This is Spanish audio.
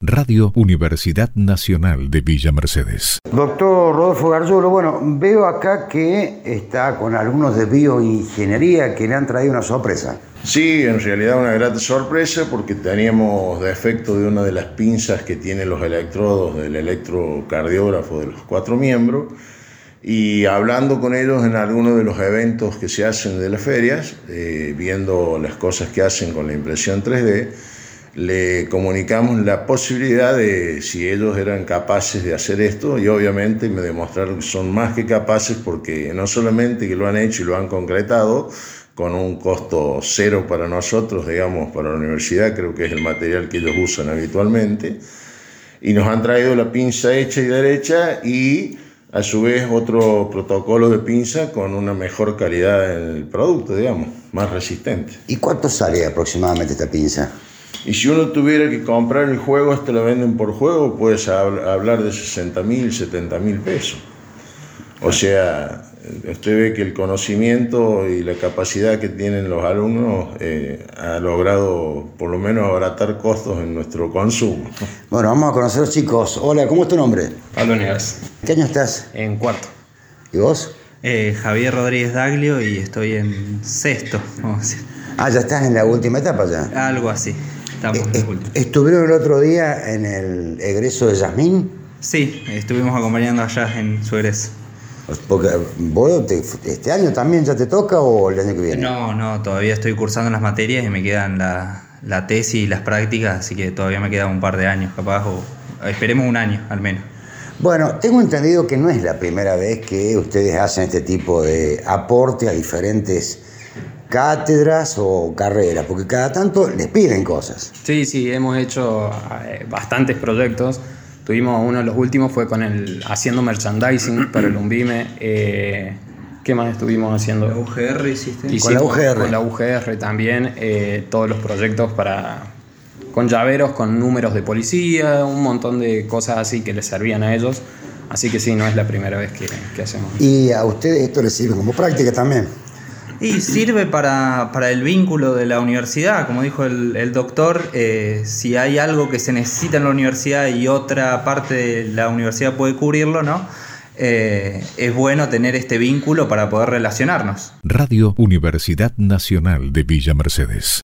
Radio Universidad Nacional de Villa Mercedes. Doctor Rodolfo Gargiulo, bueno, veo acá que está con alumnos de bioingeniería que le han traído una sorpresa. Sí, en realidad una grata sorpresa porque teníamos defecto de una de las pinzas que tienen los electrodos del electrocardiógrafo de los 4 miembros, y hablando con ellos en algunos de los eventos que se hacen de las ferias, viendo las cosas que hacen con la impresión 3D, le comunicamos la posibilidad de si ellos eran capaces de hacer esto, y obviamente me demostraron que son más que capaces, porque no solamente que lo han hecho y lo han concretado con un costo cero para nosotros, digamos, para la universidad, creo que es el material que ellos usan habitualmente, y nos han traído la pinza hecha y derecha y a su vez otro protocolo de pinza con una mejor calidad en el producto, digamos, más resistente. ¿Y cuánto sale aproximadamente esta pinza? Y si uno tuviera que comprar el juego, este lo venden por juego, puedes hablar de 60.000, 70.000 pesos. O sea, usted ve que el conocimiento y la capacidad que tienen los alumnos ha logrado por lo menos abaratar costos en nuestro consumo. Bueno, vamos a conocer a los chicos. Hola, ¿cómo es tu nombre? Pablo Neves. ¿Qué año estás? En cuarto. ¿Y vos? Javier Rodríguez Daglio y estoy en sexto, vamos a decir. Ah, ya estás en la última etapa ya. Algo así. Estamos en la última. ¿Estuvieron el otro día en el egreso de Yasmín? Sí, estuvimos acompañando allá en su egreso. Porque vos este año también ya te toca o el año que viene. No, todavía estoy cursando las materias y me quedan la tesis y las prácticas, así que todavía me queda un par de años, capaz, o esperemos un año al menos. Bueno, tengo entendido que no es la primera vez que ustedes hacen este tipo de aporte a diferentes cátedras o carreras, porque cada tanto les piden cosas. Sí, hemos hecho bastantes proyectos. Tuvimos uno de los últimos, fue con haciendo merchandising para el UNVIME. ¿Qué más estuvimos haciendo? ¿La UGR hiciste? Con la UGR. Con la UGR también, todos los proyectos con llaveros, con números de policía, un montón de cosas así que les servían a ellos. Así que sí, no es la primera vez que hacemos. ¿Y a ustedes esto les sirve como práctica también? Y sirve para el vínculo de la universidad, como dijo el doctor, si hay algo que se necesita en la universidad y otra parte de la universidad puede cubrirlo, ¿no? Es bueno tener este vínculo para poder relacionarnos. Radio Universidad Nacional de Villa Mercedes.